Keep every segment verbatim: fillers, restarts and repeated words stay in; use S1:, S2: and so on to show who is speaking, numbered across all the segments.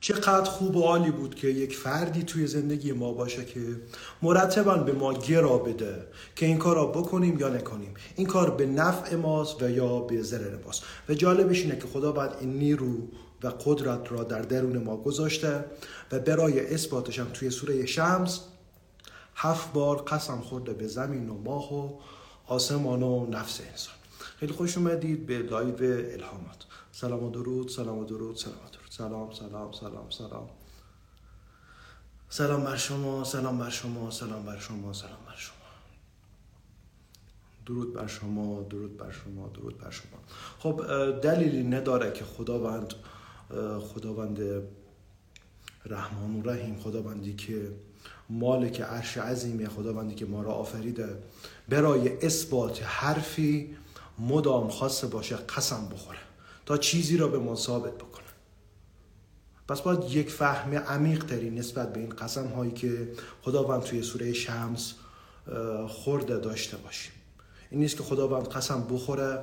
S1: چقدر خوب و عالی بود که یک فردی توی زندگی ما باشه که مرتباً به ما گرا بده که این کار را بکنیم یا نکنیم، این کار به نفع ماست و یا به ضرر ماست. و جالبش اینه که خداوند این نیرو و قدرت را در درون ما گذاشته و برای اثباتش هم توی سوره شمس هفت بار قسم خورده به زمین و ماه و آسمان و نفس انسان. خیلی خوش اومدید به لایو الهامات. سلام و درود، سلام و درود، سلام و درود. سلام سلام سلام سلام. سلام بر شما، سلام بر شما، سلام بر شما، سلام بر شما. درود بر شما، درود بر شما، درود بر شما. خب دلیلی نداره که خداوند خداوند رحمان و رحیم، خداوندی که مالک عرش عظیمه، خداوندی که ما را آفریده، برای اثبات حرفی مدام خواسته باشه قسم بخوره تا چیزی را به ما ثابت بکنه. پس باید یک فهم عمیق تری نسبت به این قسم هایی که خداوند توی سوره شمس خورده داشته باشیم. این نیست که خداوند قسم بخوره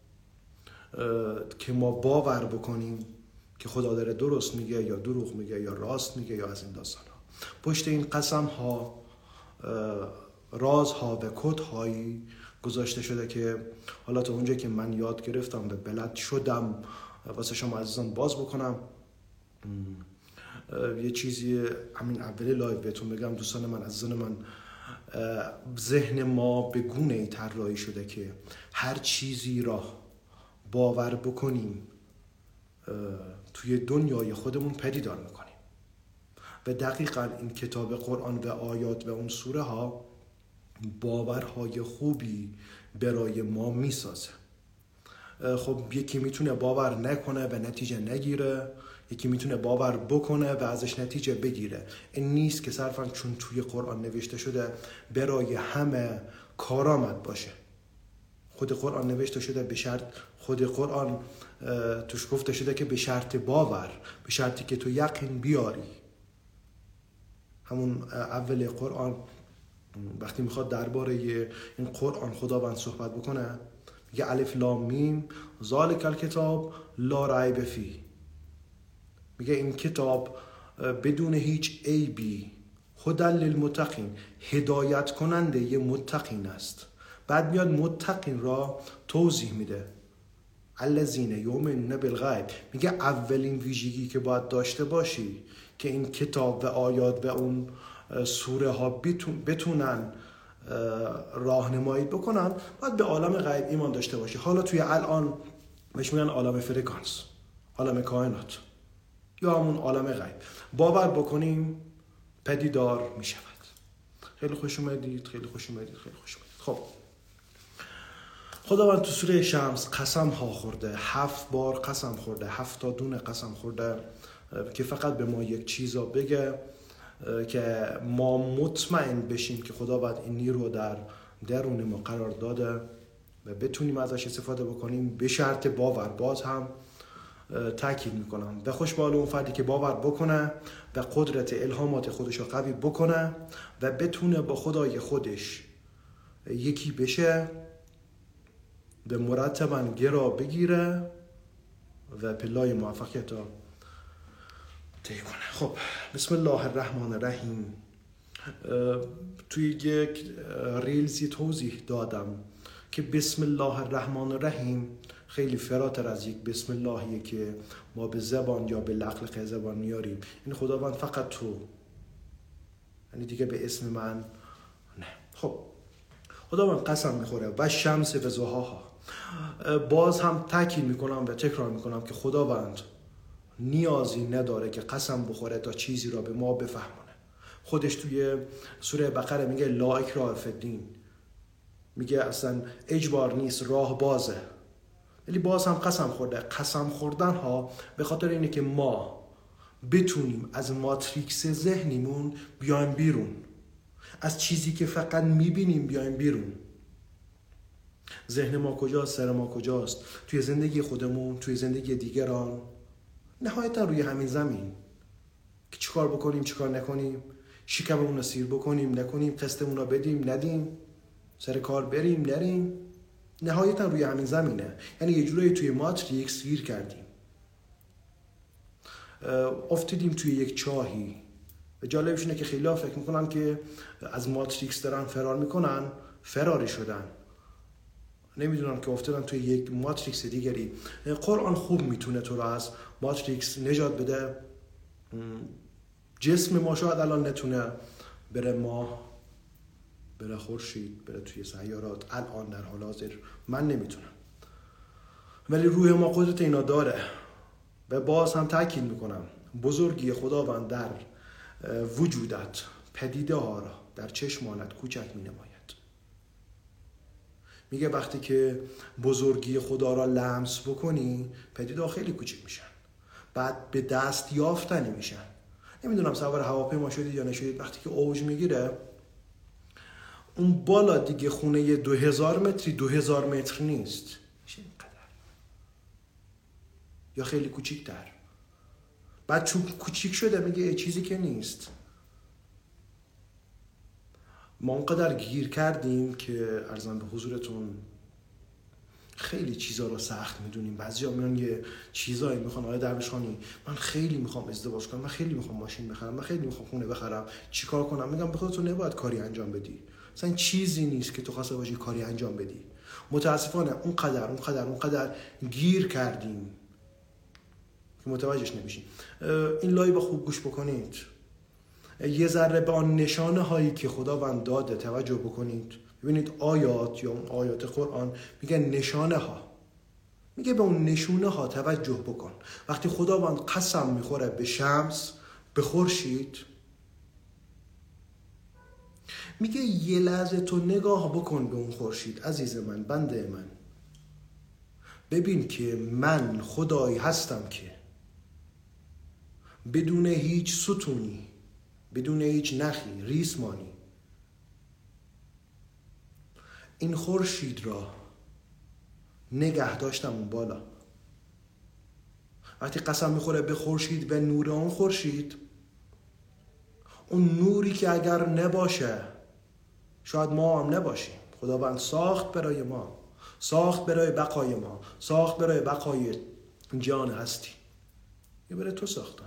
S1: که ما باور بکنیم که خدا داره درست میگه یا دروغ میگه یا راست میگه یا از این داستان ها. پشت این قسم ها رازها و کدهایی گذاشته شده که حالا تا اونجا که من یاد گرفتم و بلد شدم واسه شما عزیزان باز بکنم. یه چیزی همین اولی لایو بهتون بگم دوستان من، عزیزان من، ذهن ما به گونه ای طراحی شده که هر چیزی را باور بکنیم توی دنیای خودمون پدیدار میکنیم و دقیقاً این کتاب قرآن و آیات و اون سوره ها باورهای خوبی برای ما میسازه. خب یکی میتونه باور نکنه و نتیجه نگیره، یکی میتونه باور بکنه و ازش نتیجه بگیره. این نیست که صرفاً چون توی قرآن نوشته شده برای همه کارآمد باشه. خود قرآن نوشته شده به شرط، خود قرآن توش گفته شده که به شرط باور، به شرطی که تو یقین بیاری. همون اول قرآن وقتی میخواد درباره این قرآن خداوند صحبت بکنه میگه الف لام میم ذالک الکتاب لا ریب فیه. میگه این کتاب بدون هیچ عیبی هدی للمتقین، هدایت کننده یه متقین است. بعد میاد متقین را توضیح میده، الذین یؤمنون بالغیب. میگه اولین ویژگی که باید داشته باشی که این کتاب و آیات و اون سوره ها بتونن راهنمایی بکنن، باید به عالم غیب ایمان داشته باشی. حالا توی الان بهش میگن عالم فرکانس، عالم کائنات یا همون عالم غیب باور بکنیم پدیدار میشود. خیلی خوش اومدید، خیلی خوش اومدید، خیلی خوش اومدید. خب خداوند تو سوره شمس قسم ها خورده، هفت بار قسم خورده، هفت تا دونه قسم خورده که فقط به ما یک چیزا بگه که ما مطمئن بشیم که خداوند این نیرو در درون ما قرار داده و بتونیم ازش استفاده بکنیم به شرط باور. باز هم تاکید میکنم و خوش به حال اون فردی که باور بکنه و قدرت الهامات خودش رو قوی بکنه و بتونه با خدای خودش یکی بشه و مرتباً گرا بگیره و پلای موفقیت رو طی کنه. خب بسم الله الرحمن الرحیم. توی یک ریلزی توضیح دادم که بسم الله الرحمن الرحیم خیلی فراتر از یک بسم اللهیه که ما به زبان یا به لقلق زبان میاریم. این خداوند فقط تو، یعنی دیگه به اسم من نه. خب خداوند قسم میخوره و شمس و ضحاها. باز هم تاکید میکنم و تکرار میکنم که خداوند نیازی نداره که قسم بخوره تا چیزی را به ما بفهمونه. خودش توی سوره بقره میگه لا اکراه فی الدین، میگه اصلا اجبار نیست، راه بازه. ولی باز هم قسم خورده. قسم خوردن ها به خاطر اینه که ما بتونیم از ماتریکس ذهنیمون بیایم بیرون، از چیزی که فقط میبینیم بیایم بیرون. ذهن ما کجاست؟ سر ما کجاست؟ توی زندگی خودمون، توی زندگی دیگران، نهایتا روی همین زمین که چیکار بکنیم چیکار نکنیم، شکممون رو سیر بکنیم نکنیم، قسطمون رو بدیم ندیم، سر کار بریم نریم، نهایتا روی همین زمینه. یعنی یه جورایی توی ماتریکس گیر کردیم. افتیدیم توی یک چاهی. جالبش اینه که خیلی ها فکر میکنن که از ماتریکس دارن فرار میکنن، فراری شدن، نمیدونن که افتادن توی یک ماتریکس دیگری. قرآن خوب میتونه تو رو از ماتریکس نجات بده. جسم ما شاید الان نتونه بره ماه، بره خورشید، بره توی سیارات، الان در حال حاضر من نمیتونم، ولی روح ما قدرت اینا داره. و باز هم تاکید میکنم بزرگی خداوند در وجودت پدیده ها را در چشمانت کوچک می نماید. میگه وقتی که بزرگی خدا را لمس بکنی پدیده ها خیلی کوچک میشن، بعد به دست یافتنی میشن. نمیدونم سوار هواپیما شدید یا نشدید، وقتی که اوج میگیره اون بالا دیگه خونه دو هزار متری دو هزار متر نیست، میشه اینقدر یا خیلی کوچیک‌تر. بعد چون کوچیک شده میگه چیزی که نیست. ما اونقدر گیر کردیم که عرضم به حضورتون خیلی چیزا رو سخت میدونیم. بعضیا میان یه چیزایی میخوان، آقای درویشخانی من خیلی میخوام ازدواج کنم، من خیلی میخوام ماشین بخرم، من خیلی میخوام خونه بخرم، چیکار کنم؟ میگم به خودت نباید کاری انجام بدی، مثلا چیزی نیست که تو خواسته باشی کاری انجام بدی. متاسفانه اونقدر اونقدر اونقدر گیر کردیم که متوجهش نمیشیم. این لایو خوب گوش بکنید، یه ذره به آن نشانه هایی که خداوند داده توجه بکنید. ببینید آیات یا اون آیات قرآن میگه نشانه ها، میگه به اون نشونه ها توجه بکن. وقتی خداوند قسم میخوره به شمس، به خورشید، میگه یه لحظه تو نگاه بکن به اون خورشید، عزیز من، بنده من، ببین که من خدایی هستم که بدون هیچ ستونی، بدون هیچ نخی ریسمانی این خورشید را نگه داشتم اون بالا. وقتی قسم میخوره به خورشید، به نور اون خورشید، اون نوری که اگر نباشه شاید ما هم نباشیم. خداوند ساخت برای ما، ساخت برای بقای ما، ساخت برای بقای جان هستی. یه برای تو ساختم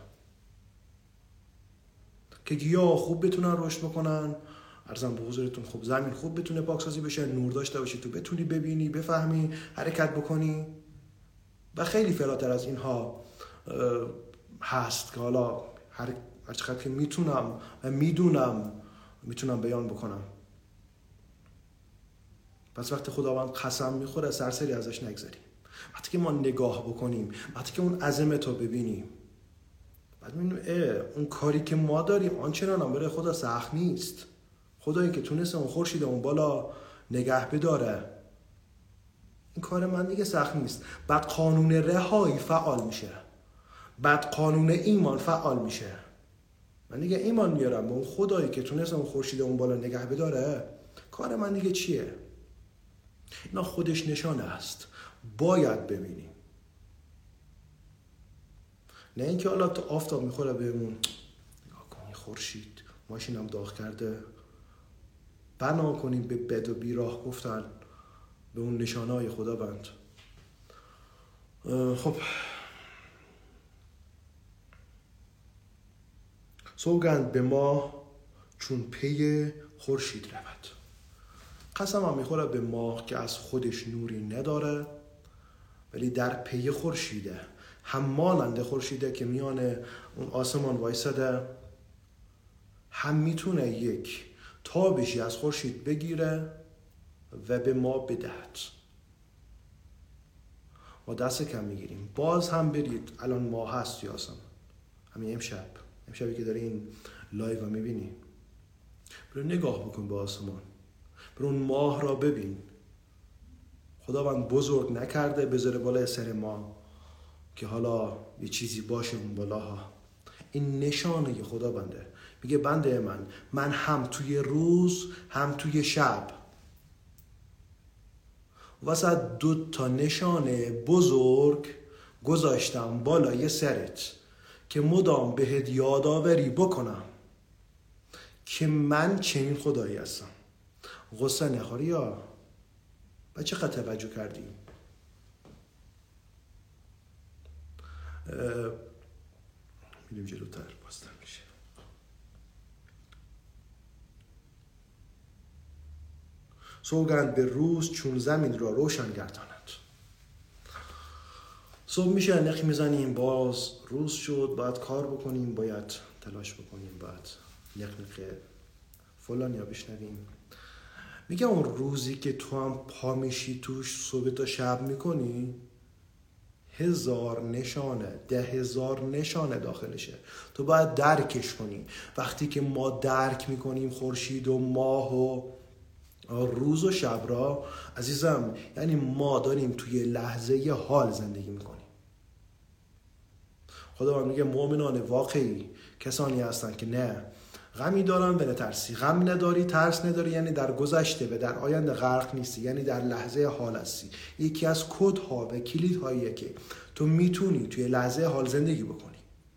S1: که گیاه خوب بتونن رشد بکنن، عرضم به حضورتون خب زمین خوب بتونه پاکسازی بشه، نور داشته باشی، تو بتونی ببینی، بفهمی، حرکت بکنی. و خیلی فراتر از اینها هست که حالا هر چقدر که میتونم و میدونم میتونم بیان بکنم. پس وقتی خداوند قسم میخوره سرسری ازش نگذاریم. وقتی که ما نگاه بکنیم، وقتی که اون عظمت رو ببینیم، بعد میبینیم اه اون کاری که ما داریم آنچنان هم برای خدا سخت نیست. خدایی که تونسته اون خورشید اون بالا نگه بداره، این کار من دیگه سخت نیست. بعد قانون رهایی فعال میشه، بعد قانون ایمان فعال میشه. من دیگه ایمان میارم به اون خدایی که تونسته اون خورشید اون بالا نگه بداره، کار من دیگه چیه؟ اینا خودش نشانه است، باید ببینیم. نه اینکه حالا تو آفتاب میخوره بهمون نگاه کن خورشید ماشینم داغ کرده، بنا کنیم به بد و بیراه گفتن به اون نشانه‌های خداوند. خب سوگند به ما چون پی خورشید رود. قسم هم میخوره به ماه که از خودش نوری نداره ولی در پی خورشیده، هم مانند خورشیده که میان اون آسمان وایساده، هم میتونه یک تابشی از خورشید بگیره و به ما بدهد. ما دست کم میگیریم. باز هم برید، الان ماه هست یا آسمان، همین امشب امشبی که داری این لایو رو میبینی، برو نگاه بکن به آسمان، برو اون ماه را ببین. خداوند بزرگ نکرده بذاره بالای سر ما که حالا یه چیزی باشه اون بالاها. این نشانه خداونده. میگه بنده من، من هم توی روز هم توی شب واسه دو تا نشانه بزرگ گذاشتم بالای سرت که مدام بهت یادآوری بکنم که من چنین خدایی هستم. غصه نخوری یا بچه قد توجه کردیم. میریم جلوتر بازتر میشه. سوگند به روز چون زمین را روشن گرداند. صبح میشه نخ میزنیم، باز روز شد، باید کار بکنیم، باید تلاش بکنیم، باید نخ نخ فلان یا بشنویم. میگه اون روزی که تو هم پا میشی توش صبح تا شب میکنی، هزار نشانه، ده هزار نشانه داخلشه. تو باید درکش کنی. وقتی که ما درک میکنیم خورشید و ماه و روز و شب را، عزیزم، یعنی ما داریم توی لحظه حال زندگی میکنیم. خدا میگه مؤمنان واقعی کسانی هستن که نه غمی دارن و نه ترسی. غم نداری، ترس نداری، یعنی در گذشته و در آینده غرق نیستی، یعنی در لحظه حال هستی. یکی از کدها و کلیدهاییه که تو میتونی توی لحظه حال زندگی بکنی.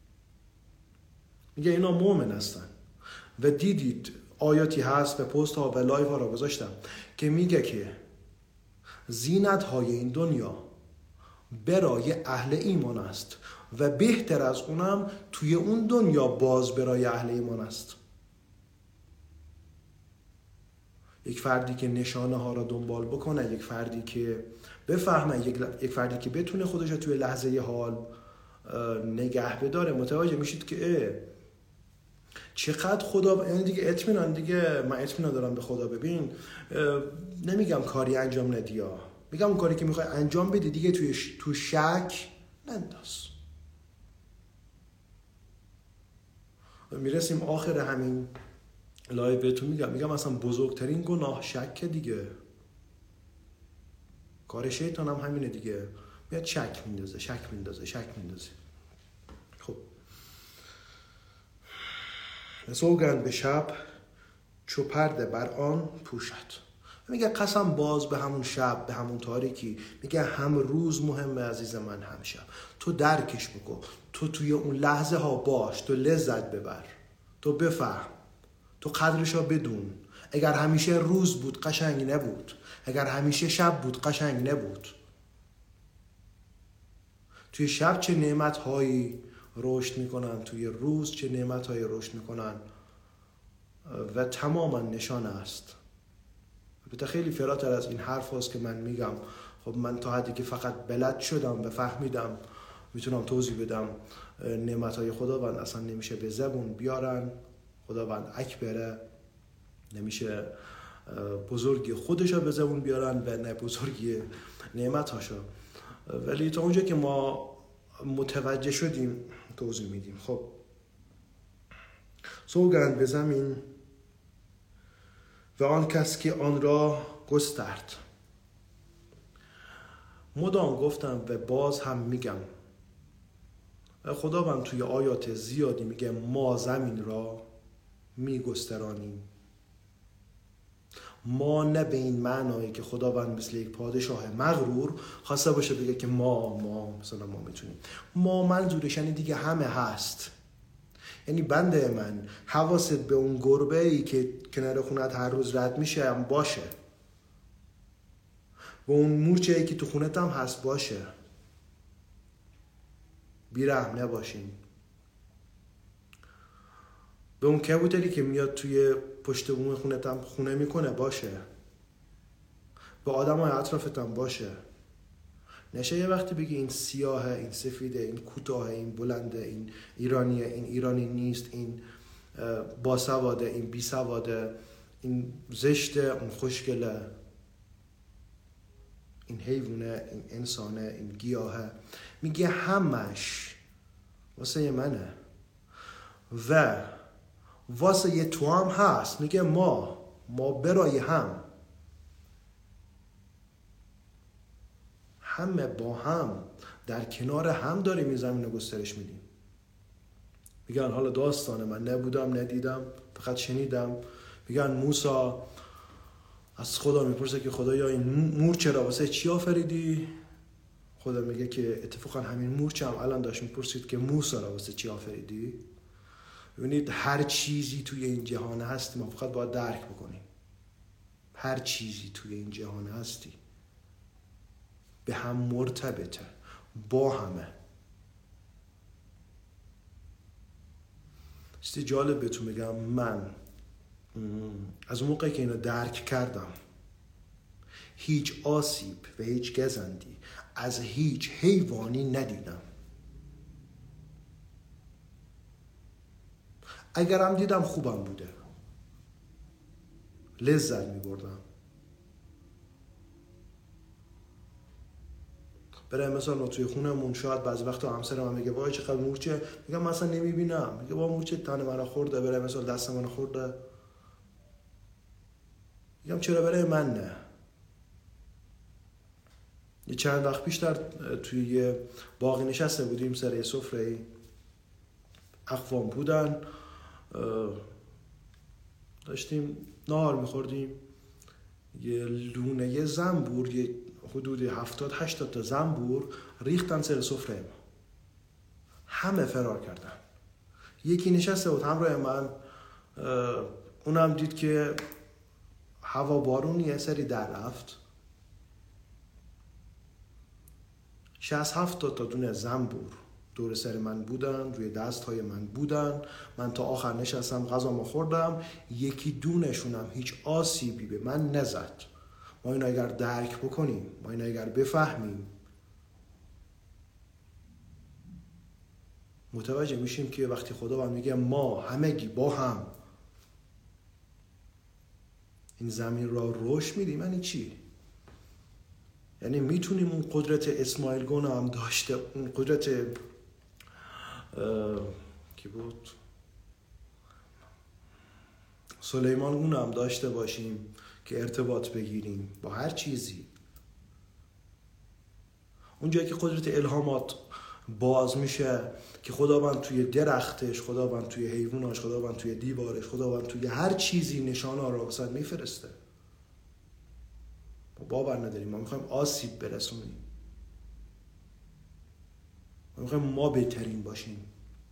S1: میگه اینا مؤمن هستن. و دیدید آیاتی هست به پست ها و لایو ها را گذاشتم که میگه که زینت های این دنیا برای اهل ایمان است و بهتر از اونم توی اون دنیا باز برای اهل ایمان است. یک فردی که نشانه ها را دنبال بکنه، یک فردی که بفهمه، یک فردی که بتونه خودش رو توی لحظه حال نگه بداره، متوجه میشید که چقدر خدا، یعنی دیگه اطمینان، دیگه من اطمینان دارم به خدا. ببین نمیگم کاری انجام ندی، ها میگم اون کاری که میخوای انجام بدی دیگه توی ش... تو شک ننداز. میرسیم آخر همین لایو بهتون میگم میگم اصلا بزرگترین گناه شک دیگه. کار شیطان هم همینه دیگه، میاد شک میندازه شک میندازه شک میندازه. خب سوگند به شب چو پرده بر آن پوشد. میگه قسم باز به همون شب، به همون تاریکی. میگه هم روز مهمه عزیز من، هم شب. تو درکش بکن، تو توی اون لحظه ها باش، تو لذت ببر، تو بفهم، تو قدرشو بدون. اگر همیشه روز بود قشنگ نبود، اگر همیشه شب بود قشنگ نبود. توی شب چه نعمت هایی رشد میکنن، توی روز چه نعمت هایی رشد میکنن و تماما نشانه است. البته خیلی فراتر از این حرف هاست که من میگم. خب من تا حدی که فقط بلد شدم و فهمیدم میتونم توضیح بدم. نعمت های خداوند اصلا نمیشه به زبون بیارن. خداوند اکبره، نمیشه بزرگی خودشو به زبون بیارن و نه بزرگی نعمت هاشو. ولی تا اونجا که ما متوجه شدیم توضیح میدیم. خب سوگند به زمین و آن کس که آن را گسترد. مدام گفتم و باز هم میگم، خداوند توی آیات زیادی میگه ما زمین را میگسترانیم. ما نه به این معنایی که خداوند مثل یک پادشاه مغرور خواسته باشه بگه که ما ما مثلا ما میتونیم. ما منظورش یعنی دیگه همه هست. یعنی بنده من حواست به اون گربه ای که کنار خونت هر روز رد میشه هم باشه، و اون مورچه ای که تو خونت هم هست باشه. بیرحم نباشین. به اون کبوتری که میاد توی پشت بوم خونت هم خونه میکنه باشه. به آدم های اطرافت هم باشه. نشه یه وقتی بگی این سیاهه، این سفیده، این کوتاهه، این بلنده، این ایرانیه، این ایرانی نیست، این باسواده، این بیسواده، این زشته، اون خوشگله، این حیوانه، این انسانه، این گیاهه. میگه همش واسه منه و واسه یه تو هم هست. میگه ما ما برای هم همه با هم در کنار هم داریم این زمین رو گسترش میدیم. میگن حالا داستان من نبودم ندیدم فقط شنیدم. میگن موسی از خدا میپرسه که خدایا این مورچه را واسه چی آفریدی؟ خدا میگه که اتفاقا همین مورچه هم الان داشت میپرسید که موسی را واسه چی آفریدی؟ ببینید هر چیزی توی این جهان هستی، ما فقط باید درک بکنیم. هر چیزی توی این جهان هستی به هم مرتبطه، با همه. چیزی جالب بهتون بگم، من از اون موقعی که اینو درک کردم هیچ آسیب و هیچ گزندی از هیچ حیوانی ندیدم. اگرم دیدم خوبم بوده، لذت می بردم. برای مثلا ما توی خونمون شاید بعضی وقتا همسر من میگه وای چقدر مورچه، میگم من اصلا نمیبینم، میگه با مورچه تن منو خورده، برای مثلا دست منو خورده، میگم چرا برای من نه. یه چند وقت پیشتر توی یه باغی نشسته بودیم، سر یه سفره اقوام بودن، داشتیم نهار میخوردیم، یه لونه یه زنبور، یه حدود هفتاد هشتاد تا زنبور ریختن سر سفره ما، همه فرار کردن. یکی نشسته بود همراه من، اونم دید که هوا بارون یه سری در رفت، شصت هفتاد تا دونه زنبور دور سر من بودن، روی دست های من بودن، من تا آخر نشستم غذامو خوردم، یکی دونشونم هیچ آسیبی به من نزد. ما اینو اگر درک بکنیم، ما اینو اگر بفهمیم، متوجه میشیم که وقتی خداوند میگه ما همگی با هم این زمین را رشد میدیم، یعنی چی؟ یعنی میتونیم اون قدرت اسماعیل گونه هم داشته، اون قدرت کی بود؟ سلیمان گونه هم داشته باشیم که ارتباط بگیریم با هر چیزی. اونجایی که قدرت الهامات باز میشه که خداوند توی درختش، خداوند توی حیواناش، خداوند توی دیوارش، خداوند توی هر چیزی نشانه را واسه میفرسته. ما باور نداریم، ما میخوایم آسیب برسونیم، ما میخوایم ما بهترین باشیم.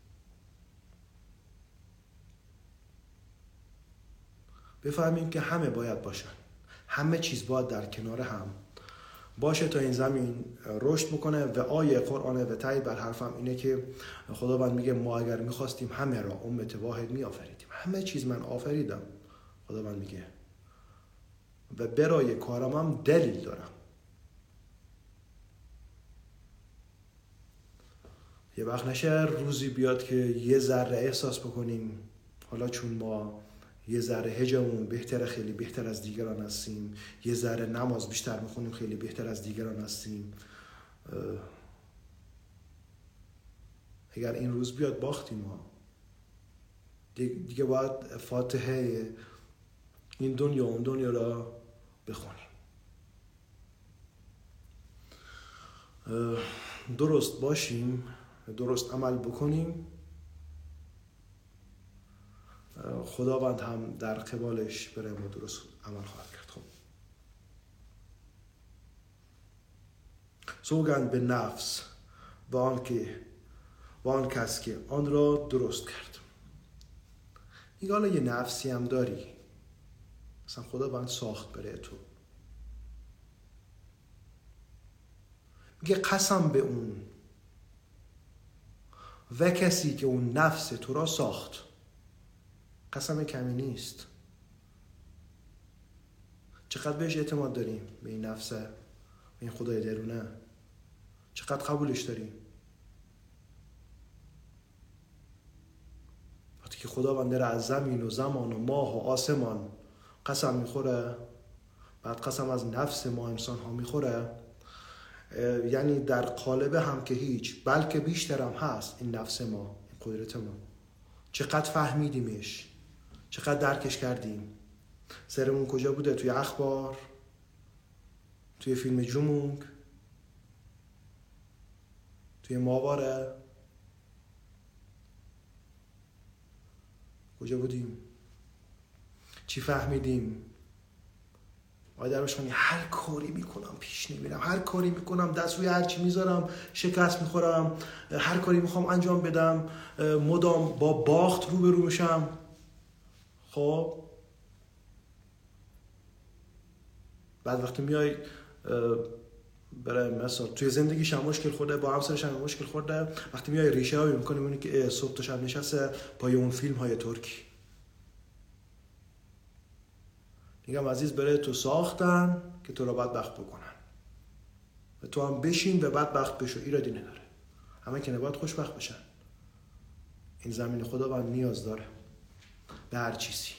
S1: بفهمیم که همه باید باشن، همه چیز باید در کنار هم باشه تا این زمین رشد بکنه. و آیه قرآنه و تایید بر حرفم اینه که خداوند میگه ما اگر میخواستیم همه را امت واحد میآفریدیم، همه چیز من آفریدم، خداوند میگه، و برای کارم هم دلیل دارم. یه وقت نشه روزی بیاد که یه ذره احساس بکنیم حالا چون ما یه ذره هجمون بهتره، خیلی بهتر از دیگران هستیم، یه ذره نماز بیشتر میخونیم، خیلی بهتر از دیگران هستیم. اگر این روز بیاد باختیم ها، دیگه باید فاتحه این دنیا اون دنیا را بخونیم. درست باشیم، درست عمل بکنیم، خداوند هم در قبالش برای ما درست عمل خواهد کرد. خب سوگند به نفس و آن که و آن کس که آن را درست کرد. میگه حالا یه نفسی هم داری، مثلا خداوند ساخت برای تو، میگه قسم به اون و کسی که اون نفس تو را ساخت. قسم کمی نیست. چقدر بهش اعتماد داریم، به این نفسه، به این خدای درونه، چقدر قبولش داریم. وقتی که خداوند داره از زمین و زمان و ماه و آسمان قسم میخوره، بعد قسم از نفس ما انسان ها میخوره، یعنی در قالب هم که هیچ، بلکه بیشتر هم هست این نفس ما، این قدرت ما. چقدر فهمیدیمش، چقدر درکش کردیم. سرمون کجا بوده؟ توی اخبار، توی فیلم جمونگ، توی ماواره، کجا بودیم؟ چی فهمیدیم؟ آیا در باشم هر کاری میکنم پیش نمیرم، هر کاری میکنم دست روی هر چی میذارم شکست میخورم، هر کاری میخوام انجام بدم مدام با باخت روبرو میشم. خب بعد وقتی میای برای مثلا توی زندگیش هم مشکل خورده، با همسرش هم مشکل خورده، وقتی میای ریشه هایی میکنه میبینی که صبح تا شب نشسته پای اون فیلم های ترکی. میگم عزیز برای تو ساختن که تو رو بدبخت بکنن و تو هم بشین و بدبخت بشو، ایرادی نداره. همه که نباید خوشبخت بشن. این زمین خداوند نیاز داره به هر چیزی.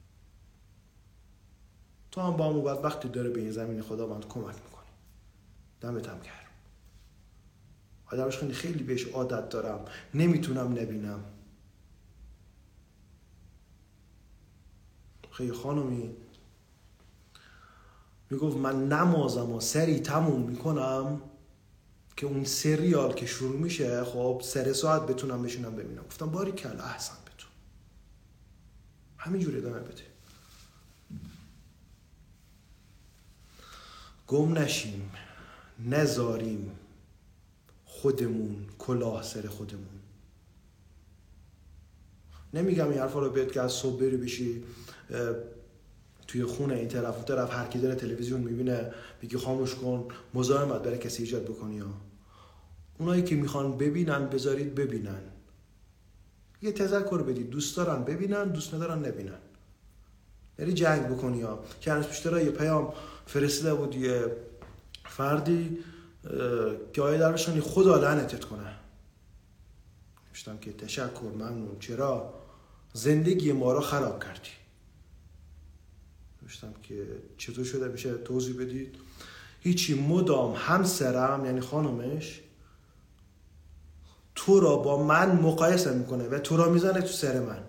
S1: تو هم با همون بدبختی داره به این زمین خداوند کمک میکنی. دمت هم گرم. آدمش خیلی خیلی بهش عادت دارم، نمیتونم نبینم. خیلی خانمی میگفت من نمازم و سری تموم میکنم که اون سریال که شروع میشه خب سر ساعت بتونم بشینم ببینم. گفتم باری کلا احسن بتون همینجوری ادامه بده. گم نشیم، نذاریم خودمون کلاه سر خودمون. نمیگم این حرفا رو بهت که از صبح بری بشی توی خونه این طرف اون طرف هر کی داره تلویزیون میبینه بگی خاموش کن، مزاحمت برای کسی ایجاد بکنی. ها اونایی که میخوان ببینن بذارید ببینن. یه تذکر بدید، دوست دارن ببینن، دوست ندارن نبینن. یعنی جنگ بکنی. ها که هنوز پیشتر یه پیام فرستاده بود یه فردی که آیه درشانی خدا لعنتت کنه. نوشتم که تشکر ممنون، چرا زندگی ما رو خراب کردی. نوشتم که چطور شده، میشه توضیح بدید؟ هیچی، مدام همسرم یعنی خانمش تو را با من مقایسه میکنه و تو را میزنه تو سر من.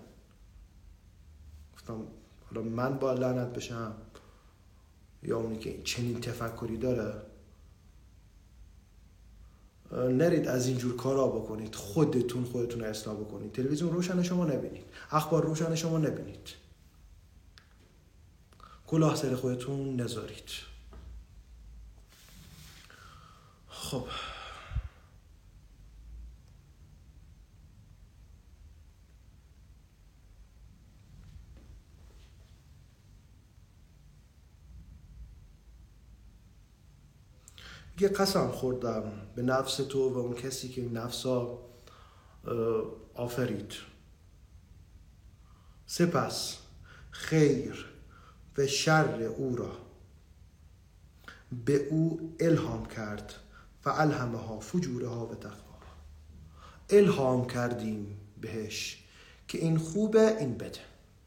S1: گفتم حالا من با لعنت بشم یا اونی که چنین تفکری داره؟ نرید از اینجور کارا بکنید. خودتون خودتون اصلاح بکنید. تلویزیون روشن شما نبینید، اخبار روشن شما نبینید، کلاه سر خودتون نذارید. خب یه قسم خوردم به نفس تو و اون کسی که این نفسا آفرید. سپس خیر و شر او را به او الهام کرد و الهمها فجورها و تقواها. الهام کردیم بهش که این خوبه این بده.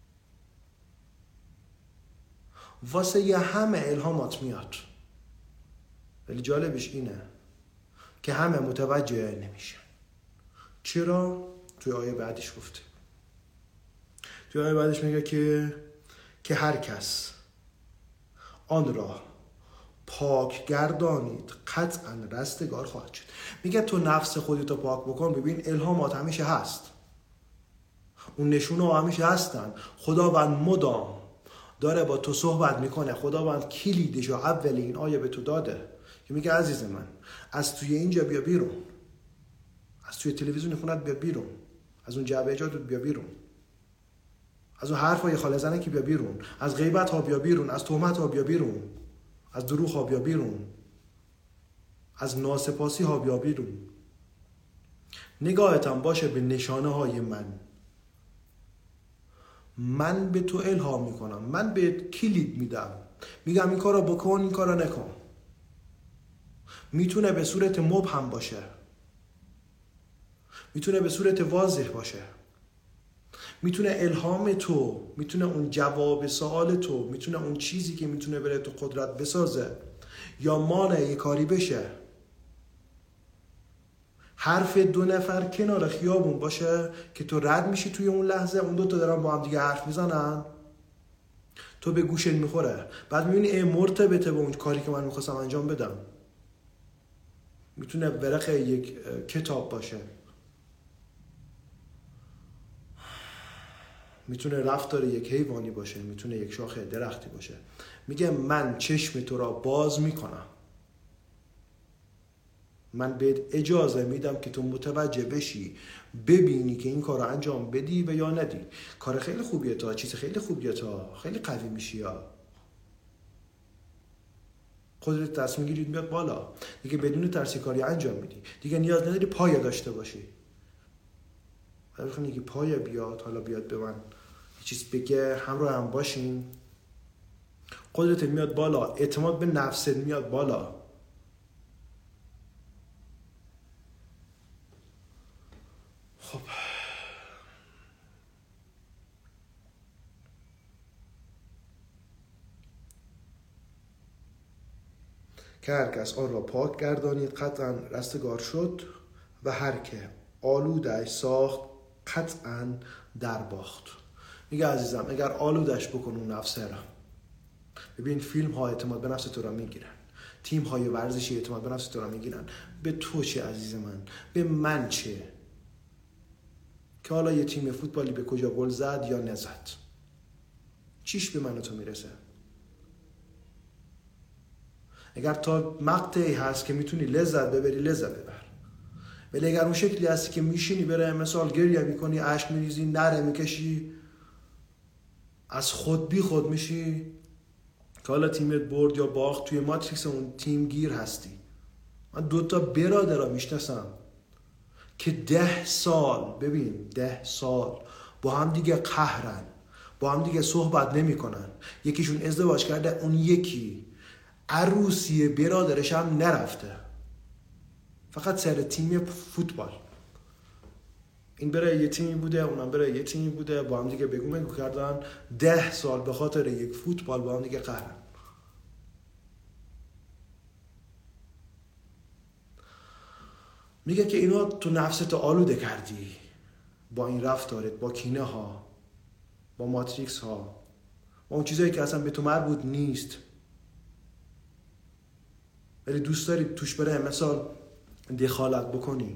S1: واسه یه همه الهامات میاد، ولی جالبش اینه که همه متوجه نمیشن. چرا؟ توی آیه بعدش گفته. توی آیه بعدش میگه که که هر کس آن را پاک گردانید قطعا رستگار خواهد شد. میگه تو نفس خودتو پاک بکن. ببین الهامات همیشه هست، اون نشونه ها همیشه هستن. خداوند مدام داره با تو صحبت میکنه. خداوند کلیدشو اول این آیه به تو داده که میگه عزیز من از توی اینجا بیا بیرون، از توی تلویزیون خونت بیا بیرون، از اون جعبه جاتت بیا بیرون، از اون حرفای خاله زنه که بیا بیرون، از غیبت ها بیا بیرون، از تهمت ها بیا بیرون، از دروغ ها بیا بیرون، از ناسپاسی ها بیا بیرون. نگاهت هم باشه به نشانه های من. من به تو الهام میکنم، من بهت کلید میدم، میگم این کارو بکن، این کارو نکن. میتونه به صورت مبهم باشه، میتونه به صورت واضح باشه، میتونه الهام تو، میتونه اون جواب سوال تو، میتونه اون چیزی که میتونه بره تو قدرت بسازه یا مانع یه کاری بشه. حرف دو نفر کنار خیابون باشه که تو رد میشی توی اون لحظه، اون دو تا دارن با هم دیگه حرف میزنن، تو به گوشت میخوره، بعد میبینی ای مرتبطه با اون کاری که من میخواستم انجام بدم. میتونه ورق یک کتاب باشه، میتونه رفتار یک حیوانی باشه، میتونه یک شاخه درختی باشه. میگه من چشم تو را باز میکنم، من بهت اجازه میدم که تو متوجه بشی، ببینی که این کار رو انجام بدی و یا ندی. کار خیلی خوبیه تا چیز خیلی خوبیه تا خیلی قوی میشی. یا قدرت تصمیم گیری میاد بالا دیگه، بدون ترسی کاری انجام میدی دیگه، نیاز نداری پایه داشته باشی. وقتی که پایه بیاد، حالا بیاد به من یه چیز بگه، همراه هم باشیم، قدرت میاد بالا، اعتماد به نفست میاد بالا. خب که هر کس آن را پاک گردانید قطعا رستگار شد و هر که آلودش ساخت قطعا در باخت. میگه عزیزم اگر آلودش بکن اون نفسه را، ببین فیلم ها اعتماد به نفس تو را میگیرن، تیم های ورزشی اعتماد به نفس تو را میگیرن. به تو چه عزیز من؟ به من چه که حالا یه تیم فوتبالی به کجا گل زد یا نزد؟ چیش به من و تو میرسه؟ اگر تا مقطعی هست که میتونی لذت ببری لذت ببر، ولی اگر اون شکلی هستی که میشینی بره مثال گریه میکنی، اشک میریزی، نره میکشی، از خود بی خود میشی که حالا تیمت برد یا باخت، توی ماتریکس اون تیم گیر هستی. من دوتا برادرها میشناسم که ده سال ببین ده سال با هم دیگه قهرن، با هم دیگه صحبت نمی کنن. یکیشون ازدواج کرده، اون یکی عروسی برادرش هم نرفته، فقط سر تیم فوتبال. این برای یه تیمی بوده، اونم برای یه تیمی بوده، با هم دیگه بگو بگو کردن، ده سال به خاطر یک فوتبال با هم دیگه قهرن. میگه که اینا تو نفست آلوده کردی با این رفتارت، با کینه ها، با ماتریکس ها، با اون چیزایی که اصلا به تو مربوط نیست، ولی دوست داری توش بره مثال دخالت بکنی.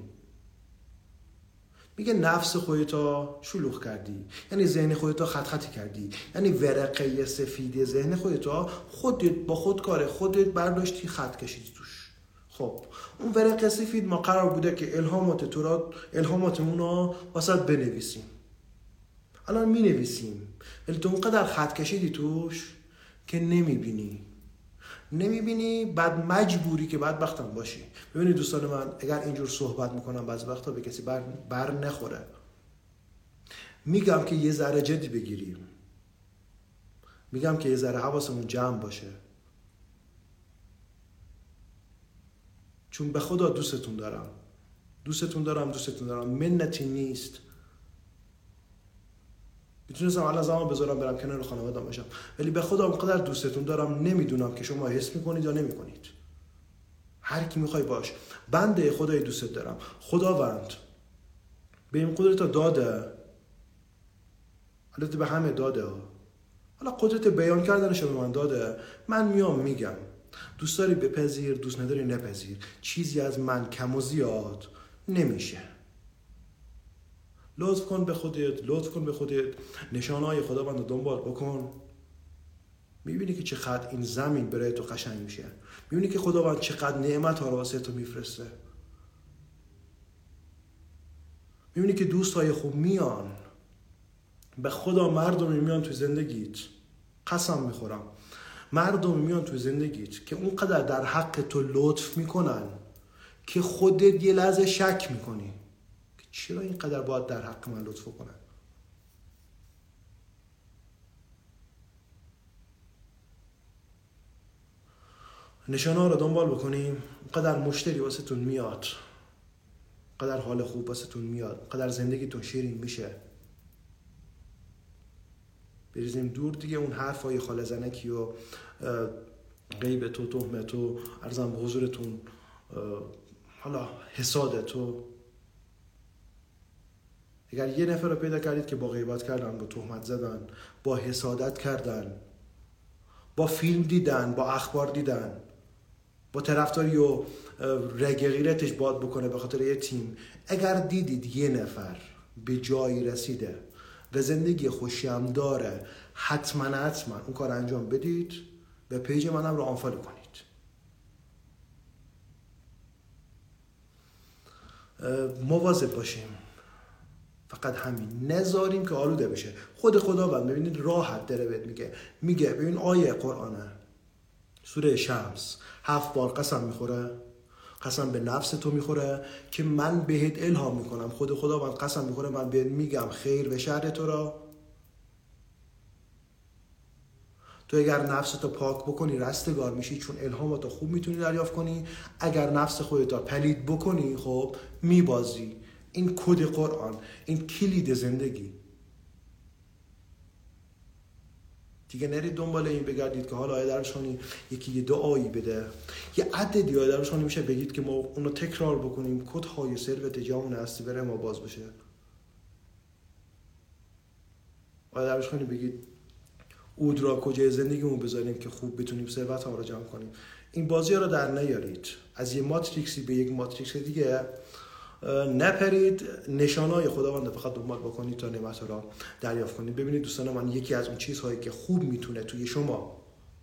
S1: میگه نفس خودتا شلوغ کردی، یعنی ذهن خودتا خط خطی کردی، یعنی ورقه سفید ذهن خودتا خودت با خود کار خودت برداشتی خط کشیدی توش. خب اون ورقه سفید ما قرار بوده که الهامات تو را الهاماتمون رو واسط بنویسیم، الان مینویسیم، ولی تو اونقدر خط کشیدی توش که نمیبینی نمیبینی بعد مجبوری که بدبختم باشی. ببینید دوستان من، اگر اینجور صحبت میکنم بعضی وقتا به کسی بر, بر نخوره، میگم که یه ذره جدی بگیریم، میگم که یه ذره حواسمون جمع باشه، چون به خدا دوستتون دارم دوستتون دارم دوستتون دارم منتی نیست. میتونستم الان زمان بذارم برم کنار خانواده باشم، ولی به خدا اونقدر دوستتون دارم نمیدونم که شما حس میکنید یا نمیکنید. هر کی میخوای باش، بنده خدای دوستت دارم. خداوند به این قدرت داده، البته به همه داده ها، حالا قدرت بیان کردنش به من داده. من میام میگم، دوست داری بپذیر، دوست نداری نپذیر، چیزی از من کم و زیاد نمیشه. لطف کن به خودت، لطف کن به خودت، نشانهای خداوند رو دنبال بکن، میبینی که چقدر این زمین برای تو قشنگ میشه، میبینی که خداوند چقدر نعمت ها رو واسه تو میفرسته، میبینی که دوستای خوب میان. به خدا مردمی میان تو زندگیت، قسم میخورم مردمی میان تو زندگیت که اونقدر در حق تو لطف میکنن که خودت یه لحظه شک میکنی که چرا اینقدر باید در حق من لطف کنن. نشانه ها رو دنبال بکنیم، قدر مشتری واسه تون میاد، قدر حال خوب واسه تون میاد، قدر زندگیتون شیرین میشه. بریزیم دور دیگه اون حرفای خاله زنکی و غیبت و تهمت و عرضم به حضورتون حالا حسادت و اگر یه نفر رو پیدا کردید که با غیبت کردن، با تهمت زدن، با حسادت کردن، با فیلم دیدن، با اخبار دیدن، با طرفداری و رگ غیرتش باد بکنه به خاطر یه تیم، اگر دیدید یه نفر به جایی رسیده و زندگی خوشی هم داره، حتما حتما اون کار انجام بدید، به پیج منم رو آنفالو کنید. مواظب باشیم، فقط همین، نذاریم که آلوده بشه. خود خداوند ببینید راحت داره بهت میگه، میگه ببین آیه قرآنه، سوره شمس هفت بار قسم میخوره، قسم به نفس تو میخوره که من بهت الهام میکنم. خود خداوند قسم میخوره من بهت میگم خیر و شر تو را. تو اگر نفس تو پاک بکنی رستگار میشی، چون الهاماتو خوب میتونی دریافت کنی. اگر نفس خودت رو پلید بکنی خب میبازی. این کد قرآن، این کلید زندگی. دیگه نرید دنبال این بگردید که حالا آیه درشانی یکی یه دعایی بده، یه عددی آیه درشانی میشه بگید که ما اونو تکرار بکنیم، کدهای ثروت جهان هستی بره ما باز بشه. آیه درشانی بگید اود را کجای زندگیمون بذاریم که خوب بتونیم ثروت ها رو جمع کنیم. این بازی ها رو در نیارید، از یه ماتریکسی به یک ماتریکس دیگه نپرید. نشانهای خداوند فقط دنبال بکنید تا نعمت را دریافت کنید. ببینید دوستان من، یکی از اون چیزهایی که خوب میتونه توی شما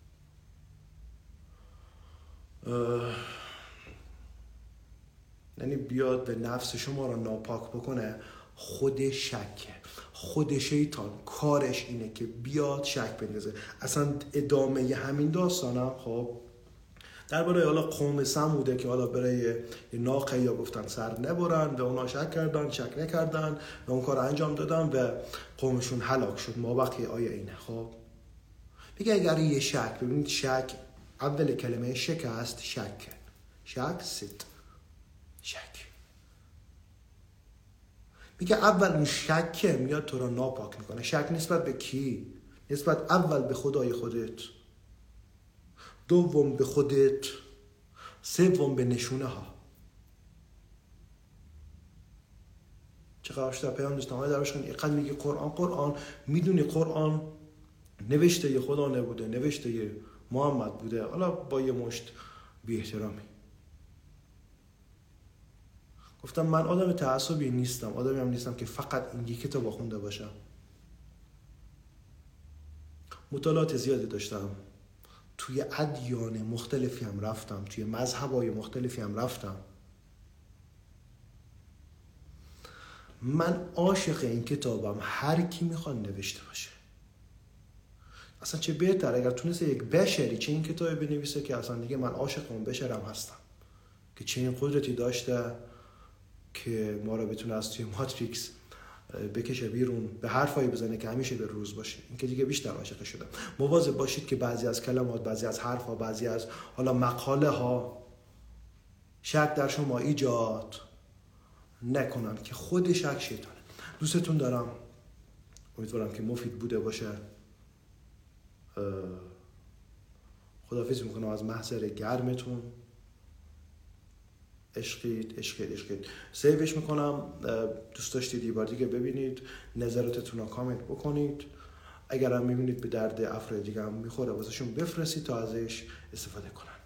S1: یعنی بیاد به نفس شما را ناپاک بکنه، خود شکه. خود شیطان کارش اینه که بیاد شک بندازه. اصلا ادامه همین داستانم خب درباره حالا قوم ثموده که حالا برای ناقه یا گفتن سر نبرن و اونا شک کردن، شک نکردن و اون کار انجام دادن و قومشون هلاک شد. ما بقیه آیه اینه. خب میگه اگر یه شک، ببینید شک اول کلمه شک هست، شک شک ست شک. میگه اول اون شک میاد تو رو ناپاک میکنه. شک نسبت به کی؟ نسبت اول به خدای خودت، دوم به خودت، سوم به نشونه ها. چقدر اشتر پیام داشتم های دروش کنی اینقدر میگه قرآن قرآن میدونی قرآن نوشته ی خدا نبوده، نوشته ی محمد بوده، حالا با یه مشت بی احترامی. گفتم من آدم تعصبی نیستم، آدمی هم نیستم که فقط این یک کتاب خونده باشم. مطالعات زیادی داشتم، توی ادیان مختلفی هم رفتم، توی مذهبای مختلفی هم رفتم. من عاشق این کتابم، هر کی میخواد نوشته باشه. اصلا چه بهتر اگر تونست یک بشری چه این کتاب بنویسه که اصلا دیگه من عاشق اون بشرم هستم که چه این قدرتی داشته که ما رو بتونه از توی ماتریکس بکشه بیرون، به حرفایی بزنه که همیشه به روز باشه. این که دیگه بیشتر عاشق شدم. مواظب باشید که بعضی از کلمات، بعضی از حرفا، بعضی از حالا مقاله ها شک در شما ایجاد نکنن که خود شک شیطانه. دوستتون دارم، امیدوارم که مفید بوده باشه. خداحافظی میکنم از محضر گرمتون. عشقید عشقید عشقید. سیوش میکنم، دوست داشتید یه بار دیگه ببینید، نظراتتون رو کامنت بکنید. اگر هم میبینید به درد افراد دیگه هم میخوره واسهشون بفرستید تا ازش استفاده کنن.